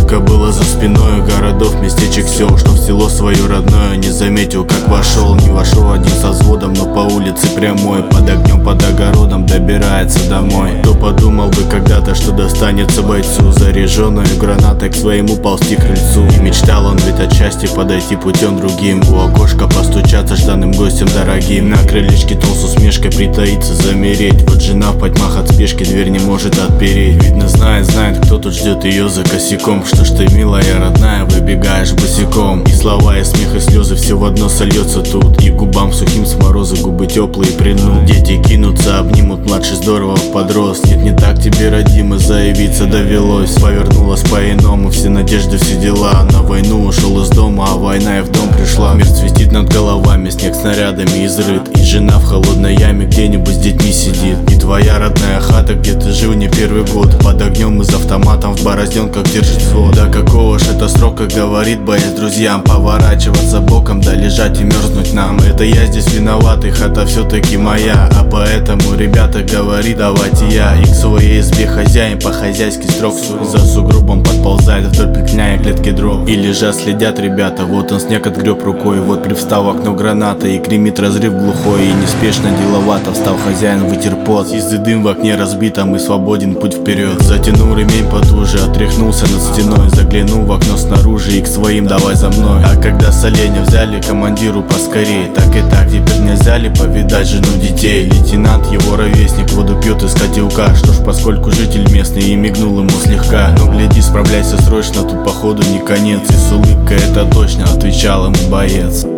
Сколько было за спиной городов, местечек, сел, что в село свое родное не заметил, как вошел. Не вошел один со взводом, но по улице прямой, под огнем, под огородом добирается домой. Кто подумал бы когда-то, что достанется бойцу заряженную гранатой к своему ползти крыльцу. И мечтал он ведь отчасти подойти путем другим, у окошка постучаться жданным гостем дорогим. На крылечке тон с усмешкой притаиться, замереть. Вот жена в потьмах от спешки дверь не может отпереть. Видно знает, кто тут ждет ее за косяком. Что ж ты, милая родная, выбегаешь босиком. И слова, и смех, и слезы все в одно сольется тут. И губам сухим с мороза губы теплые прильнут. Дети кинутся, обнимут, младший здорово подрос. Нет, не так тебе, родимый, заявиться довелось. Повернулась по-иному, все надежды, все дела. На войну ушел из дома, а война и в дом пришла. Мир цветит над головами, снег снарядами изрыт. И жена в холодной яме где-нибудь с детьми сидит. И твоя родная хата, где ты жил не первый год, под огнем и с автоматом в борозденках держит взвод. Да какого ж это срока, говорит боец друзьям, поворачиваться боком, да лежать и мерзнуть нам. Это я здесь виноват, и хата все-таки моя. А поэтому, ребята, говори, давайте я. И к своей избе хозяин по-хозяйски строг, за сугробом подползает вдоль петляя клетки дров. И лежат, следят ребята, вот он снег отгреб рукой. Вот привстал в окно граната, и гремит разрыв глухой. И неспешно, деловато встал хозяин, вытер пот. Сизый дым в окне разбитом, и свободен путь вперед. Затянул ремень потуже, отряхнулся над стеной, заглянул в окно снаружи и к своим давай за мной. А когда с оленя взяли, командиру поскорей. Так и так, теперь нельзя ли повидать жену, детей? Лейтенант, его ровесник, воду пьет из котелка. Что ж, поскольку житель местный, и мигнул ему слегка. Но гляди, справляйся срочно, тут походу не конец. И с улыбкой это точно отвечал ему боец.